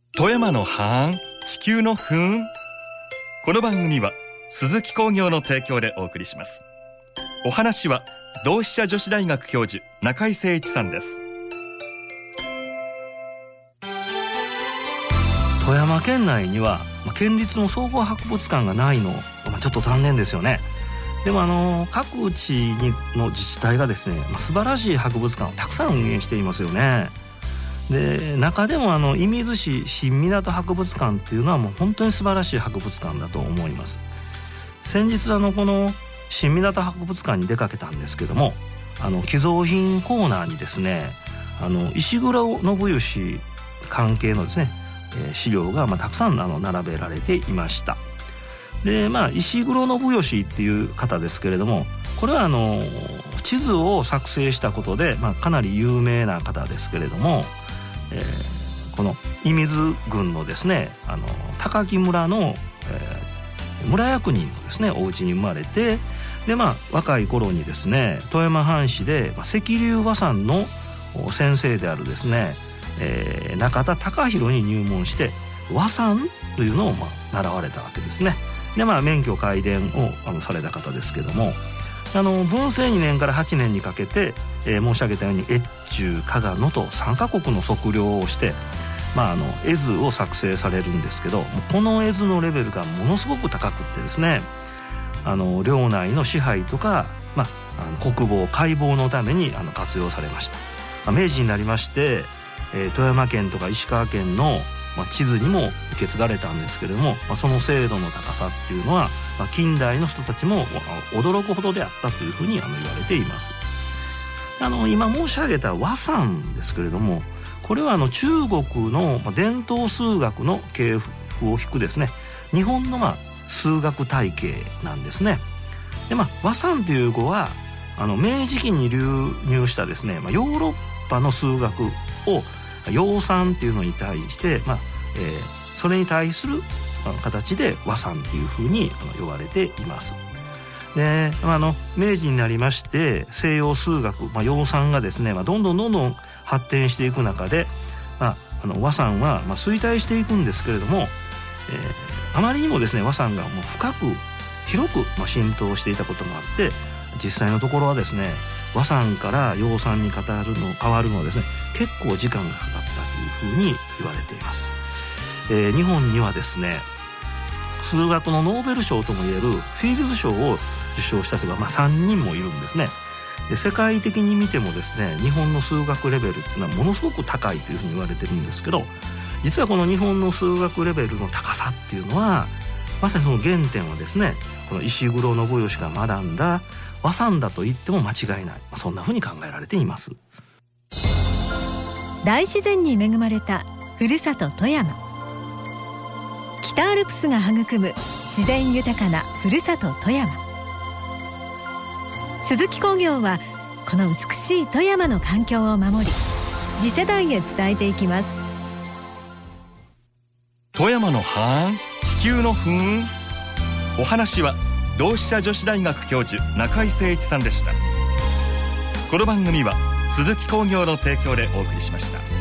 富山のハーン、地球のふーん。この番組は鈴木工業の提供でお送りします。お話は同志社女子大学教授中井誠一さんです。 富山県内には県立の総合博物館がないの、ちょっと残念ですよね。でも各地の自治体がですね、素晴らしい博物館をたくさん運営していますよね。で中でも射水市新湊博物館っていうのはもう本当に素晴らしい博物館だと思います。先日この新湊博物館に出かけたんですけども、寄贈品コーナーにですね、石黒信義関係のですね、資料がたくさん並べられていました。で石黒信義っていう方ですけれども、これは地図を作成したことで、かなり有名な方ですけれども、この射水郡のですね高木村の、村役人のですねお家に生まれて、で若い頃にですね富山藩士で石龍和算の先生であるですね、中田隆弘に入門して和算というのを習われたわけですね。で免許皆伝をされた方ですけども、文政2年から8年にかけて、申し上げたように越中加賀野と3カ国の測量をして、絵図を作成されるんですけど、この絵図のレベルがものすごく高くってですね、領内の支配とか、国防解剖のために活用されました。明治になりまして、富山県とか石川県の地図にも受け継がれたんですけれども、その精度の高さっていうのは、近代の人たちも驚くほどであったというふうに言われています。今申し上げた和算ですけれども、これは中国の伝統数学の系譜を引くですね日本の数学体系なんですね。で和算という語は明治期に流入したですね、ヨーロッパの数学を養算っていうのに対して、それに対する形で和算っていうふうに呼ばれています。で明治になりまして西洋数学、養算がですね、どんどん発展していく中で、和算は衰退していくんですけれども、あまりにもですね和算がもう深く広く浸透していたこともあって、実際のところはですね和算から養算に変わるのはですね結構時間がかかったというふうに言われています。日本にはですね数学のノーベル賞ともいえるフィールズ賞を受賞した人が3人もいるんですね。で世界的に見てもですね日本の数学レベルっていうのはものすごく高いというふうに言われてるんですけど、実はこの日本の数学レベルの高さっていうのはまさにその原点はですねこの石黒信義が学んだ和算だと言っても間違いない、そんなふうに考えられています。 大自然に恵まれたふるさと富山、北アルプスが育む自然豊かなふるさと富山。鈴木工業はこの美しい富山の環境を守り次世代へ伝えていきます。 富山のハーン、地球のふーん。お話は同志社女子大学教授中井誠一さんでした。この番組は鈴木工業の提供でお送りしました。